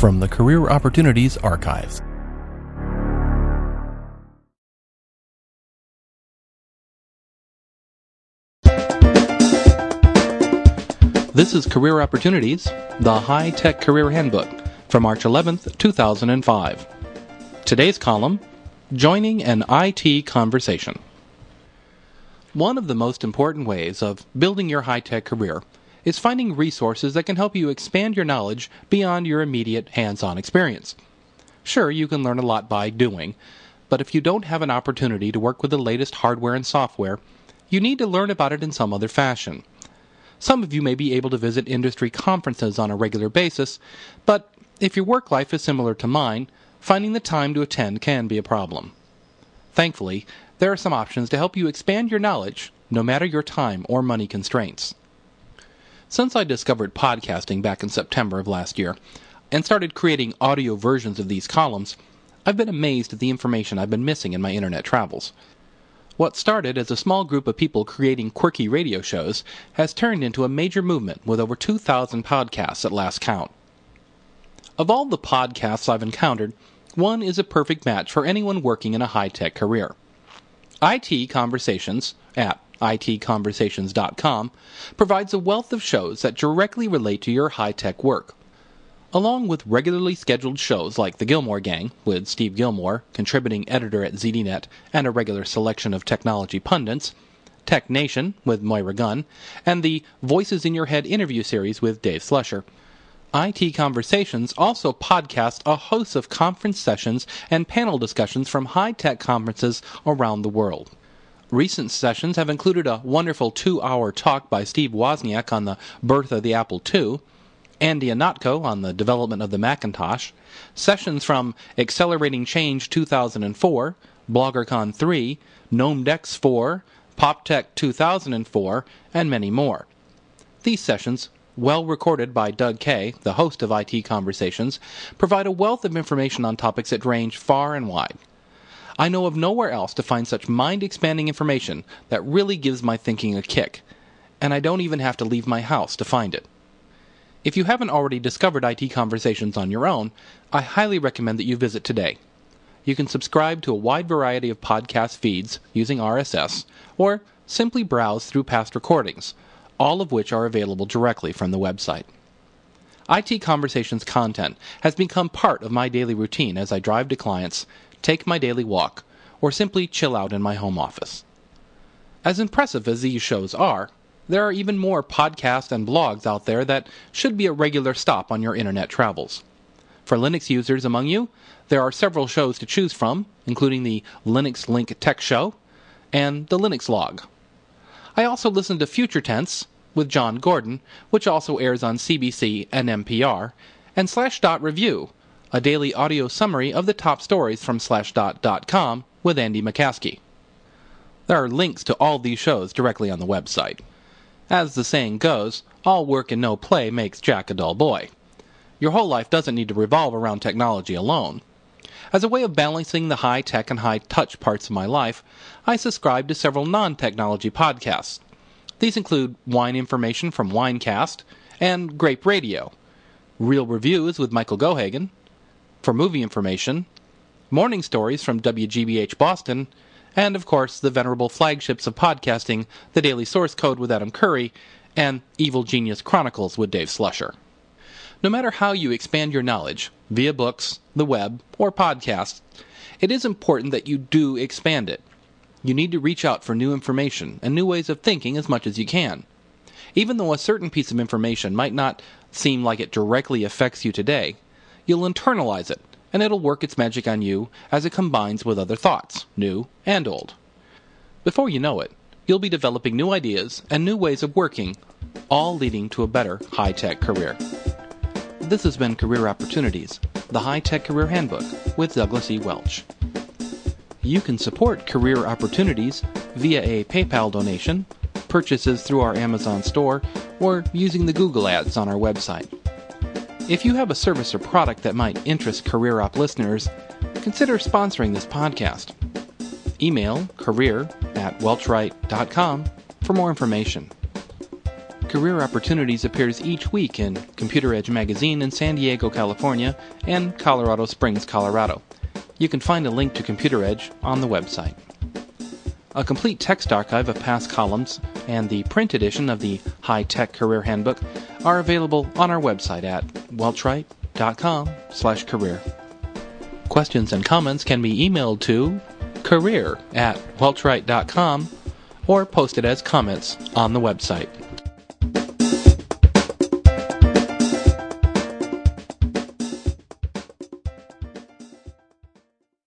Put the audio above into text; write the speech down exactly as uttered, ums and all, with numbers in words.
from the Career Opportunities Archives. This is Career Opportunities, the High-Tech Career Handbook, from March eleventh, two thousand five. Today's column, Joining an I T Conversation. One of the most important ways of building your high-tech career is finding resources that can help you expand your knowledge beyond your immediate hands-on experience. Sure, you can learn a lot by doing, but if you don't have an opportunity to work with the latest hardware and software, you need to learn about it in some other fashion. Some of you may be able to visit industry conferences on a regular basis, but if your work life is similar to mine, finding the time to attend can be a problem. Thankfully, there are some options to help you expand your knowledge, no matter your time or money constraints. Since I discovered podcasting back in September of last year, and started creating audio versions of these columns, I've been amazed at the information I've been missing in my internet travels. What started as a small group of people creating quirky radio shows has turned into a major movement with over two thousand podcasts at last count. Of all the podcasts I've encountered, one is a perfect match for anyone working in a high-tech career. I T Conversations, at I T conversations dot com, provides a wealth of shows that directly relate to your high-tech work. Along with regularly scheduled shows like The Gilmore Gang, with Steve Gilmore, contributing editor at Z D Net, and a regular selection of technology pundits, Tech Nation, with Moira Gunn, and the Voices in Your Head interview series with Dave Slusher, I T Conversations also podcasts a host of conference sessions and panel discussions from high-tech conferences around the world. Recent sessions have included a wonderful two-hour talk by Steve Wozniak on the birth of the Apple two, Andy Ihnatko on the development of the Macintosh, sessions from Accelerating Change two thousand four, BloggerCon three, GnomeDex four, PopTech two thousand four, and many more. These sessions, well recorded by Doug Kaye, the host of I T Conversations, provide a wealth of information on topics that range far and wide. I know of nowhere else to find such mind-expanding information that really gives my thinking a kick, and I don't even have to leave my house to find it. If you haven't already discovered I T Conversations on your own, I highly recommend that you visit today. You can subscribe to a wide variety of podcast feeds using R S S, or simply browse through past recordings, all of which are available directly from the website. I T Conversations content has become part of my daily routine as I drive to clients, take my daily walk, or simply chill out in my home office. As impressive as these shows are, there are even more podcasts and blogs out there that should be a regular stop on your internet travels. For Linux users among you, there are several shows to choose from, including the Linux Link Tech Show and the Linux Log. I also listen to Future Tense with John Gordon, which also airs on C B C and N P R, and Slashdot Review, a daily audio summary of the top stories from slashdot dot com with Andy McCaskey. There are links to all these shows directly on the website. As the saying goes, all work and no play makes Jack a dull boy. Your whole life doesn't need to revolve around technology alone. As a way of balancing the high-tech and high-touch parts of my life, I subscribe to several non-technology podcasts. These include Wine Information from Winecast and Grape Radio, Real Reviews with Michael Gohagan, For Movie Information, Morning Stories from W G B H Boston, and, of course, the venerable flagships of podcasting, The Daily Source Code with Adam Curry, and Evil Genius Chronicles with Dave Slusher. No matter how you expand your knowledge, via books, the web, or podcasts, it is important that you do expand it. You need to reach out for new information and new ways of thinking as much as you can. Even though a certain piece of information might not seem like it directly affects you today, you'll internalize it, and it'll work its magic on you as it combines with other thoughts, new and old. Before you know it, you'll be developing new ideas and new ways of working, all leading to a better high-tech career. This has been Career Opportunities, the High-Tech Career Handbook with Douglas E. Welch. You can support Career Opportunities via a PayPal donation, purchases through our Amazon store, or using the Google ads on our website. If you have a service or product that might interest Career Op listeners, consider sponsoring this podcast. Email career at welchwright dot com for more information. Career Opportunities appears each week in Computer Edge magazine in San Diego, California, and Colorado Springs, Colorado. You can find a link to Computer Edge on the website. A complete text archive of past columns and the print edition of the High Tech Career Handbook are available on our website at welchright dot com slash career. Questions and comments can be emailed to career at welchright dot com or posted as comments on the website.